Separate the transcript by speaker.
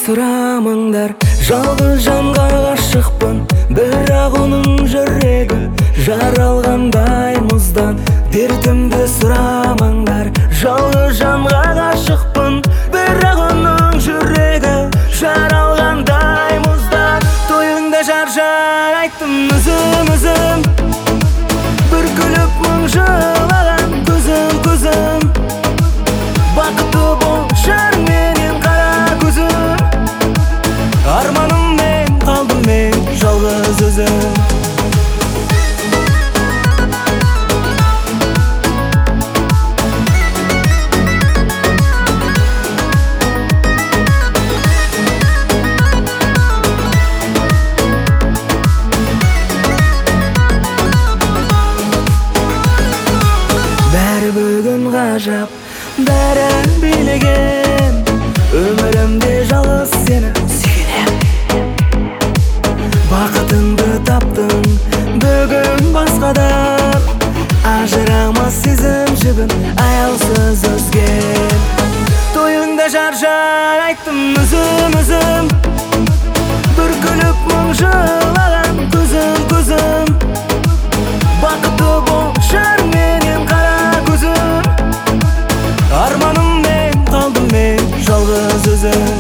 Speaker 1: сұрамаңдар, жалғыз жанға ғашықпын, бірақ оның жүрегі жаралғандай мұздан. Дертімді сұрамаңдар, жалғыз жанға ғашықпын, бірақ оның жүрегі жаралғандай мұздан. Тойыңда шаршар айттым үзім-үзім, бір күліп мың жылаған көзім. Бақытты бол жарың менен қара көзім, арманыммен қалдым мен жалғыз өзім. Бәрі бүгін ғажап, бәрі билеген, өмірімде жалғыз сені сүйгенем. Бақытыңды таптың бүгін басқада, ажырамас сезім жібін аяусыз үзген. Тойыңда шаршар айттым үзім-үзім, бір күліп мың жылаған көзім. Бақытты бол жарың менен қара көзім, арманыммен қалдым мен жалғыз өзім.